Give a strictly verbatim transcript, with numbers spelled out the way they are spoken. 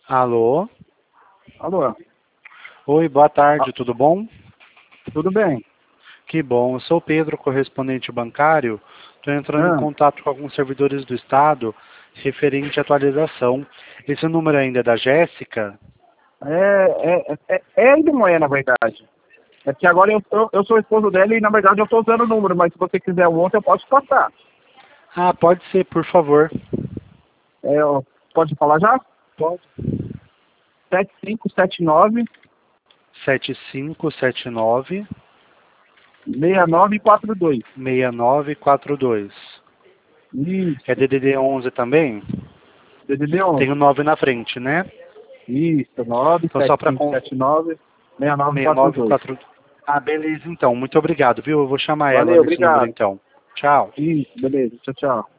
Alô? Alô? Oi, boa tarde, tudo bom? Tudo bem? Que bom, eu sou o Pedro, correspondente bancário. Estou entrando em Ah, contato com alguns servidores do Estado referente à atualização. Esse número ainda é da Jéssica? é, é, é, é ainda não é, na verdade. É que agora eu, eu, eu sou o esposo dela e, na verdade, eu estou usando o número, mas se você quiser o outro, eu posso passar. Ah, pode ser, por favor. É, ó, pode falar já? Pode. sete cinco sete nove, sete cinco sete nove, seis nove quatro dois. seis nove quatro dois. É Isso, D D D onze também? D D D Tem onze. o nove na frente, né? Isso, nove Então sete só para cinco com sete nove, seis nove quatro dois. seis nove quatro dois. Ah, beleza então. Muito obrigado, viu? Eu vou chamar ela Valeu, nesse número obrigado. então. Tchau. Isso, beleza. Tchau, tchau.